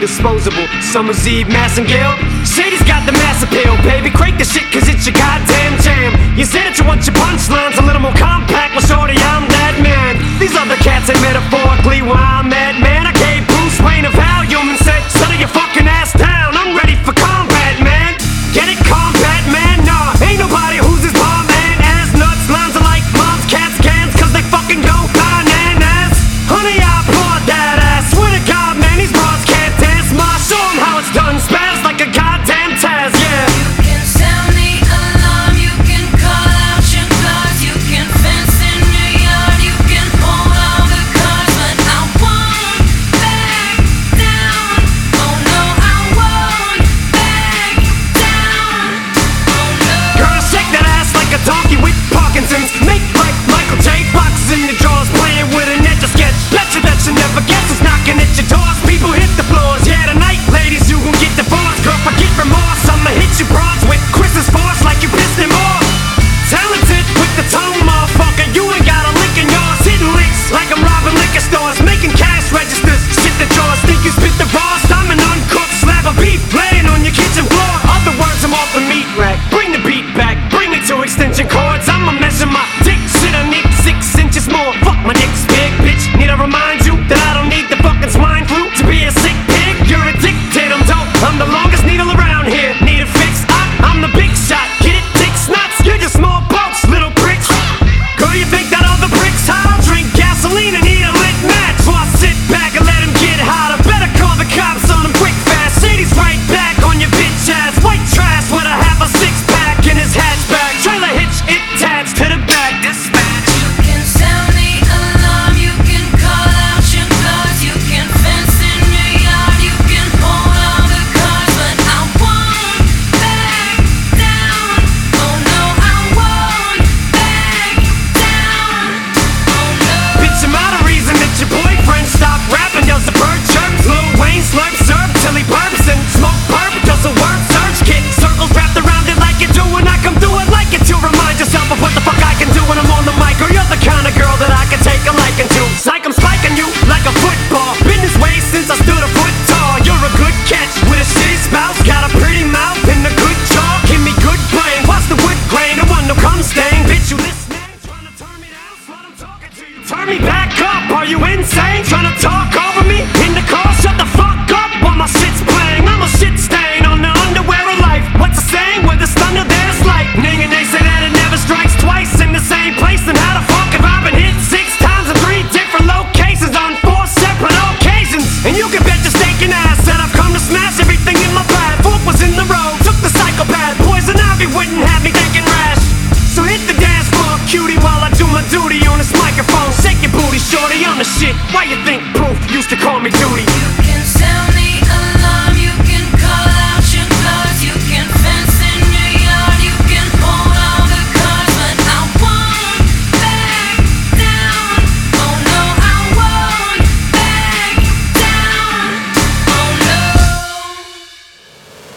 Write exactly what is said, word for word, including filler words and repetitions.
disposable. Summer's Eve, Massengale. Shady's got the mass appeal, baby. Crank the shit, cause it's your goddamn jam. You say that you want your punchlines a little more compact. Well, shorty, I'm that man. These other cats ain't metaphorically where I'm at, man. I gave Bruce Wayne a Valium and said, settle your fucking ass down. I'm ready for combat, man. Get it, combat, man? Nah, ain't nobody who's as bomb man. Ass nuts, lines are like moms, cats, cans, cause they fucking go bananas. Honey, I applaud that ass. Swear to God, man, these broads can't dance. Ma, show 'em how it's done. Spaz like a goddamn Taz, yeah. You can sound the alarm, you can call out your guards, you can fence in your yard, you can hold all the cards, but I won't back down. Oh no, I won't back down. Oh no. Girl, shake that ass like a donkey with Parkinson's. Make like Michael J. Fox in the drawers, playing with an etch a sketch. Bet you that you never guess who's knocking at your doors. People hit the floors, yeah, tonight, ladies, you gon' get divorced. Girl, forget remorse, I'ma hit you broads with Chris's force like you pissed him off. Talented with the tone, motherfucker, you ain't got a lick in yours. Hitting licks like I'm robbing liquor stores, making cash registers. Shit the drawers, think you spit the raws. I'm an uncooked slab of beef laying on your kitchen floor. Other words, I'm off the meat rack. Bring the beat back, bring me to extension cords. I'ma measure my dick, shit, I need six inches more. Fuck, my dick's big, bitch. Need I remind you that I don't need the fucking swine flu to be a sick pig? You're addicted, I'm dope. I'm the longest needle around here. Need a fix? I, I'm the big shot. Get it, dick snots? You're just small boats, little pricks. Girl, you think that all the bricks hot? I'll drink gasoline and eat a lit match. So I sit back and let him get hotter. Better call the cops on him quick fast. Shady's right back on your bitch ass. White trash with a half a six pack in his hatchback. Trailer hitch attached to the back. Dispatch. You can sound the alarm, you can call out your guards, you can fence in your yard, you can hold all the cards, but I won't back down. Oh no, I won't back down. Oh no. Bitch, I'm out of reason that your boyfriend stopped rapping. Does the bird chirps? Lil Wayne slurp serve till he burps and smoke perp. Does a word search kick circles wrapped around it like you do when I come through it like it to remind yourself of what the fuck I can do when I'm on the mic. Or you're the kind of girl that I can take a liking to. Psych, I'm spiking you like a football. Been this way since I stood a foot tall. You're a good catch with a shitty spouse. Got a pretty mouth and a good jaw. Give me good brain. Watch the wood grain. I want no cum stain. Bitch, you listening? Trying to turn me down? Slut, I'm talking to you. Turn me back up. Are you insane? Trying to talk over me? In the car, shut the fuck up while my shit's playing. I'm a shit stain on the underwear of life. What's the saying? Where there's thunder, there's lightning. And they say that it never strikes twice in the same place. Then how the fuck have I been hit six times in three different locations on four separate occasions? And you can bet your stinking ass that I've come to smash everything in my path. Fork was in the road, took the psychopath. Poison ivy wouldn't have me thinking rash. So hit the dance floor, cutie, while I do my duty on this microphone. Shake your booty, shorty, I'm the shit. Why you think Proof used to call me Duty? You can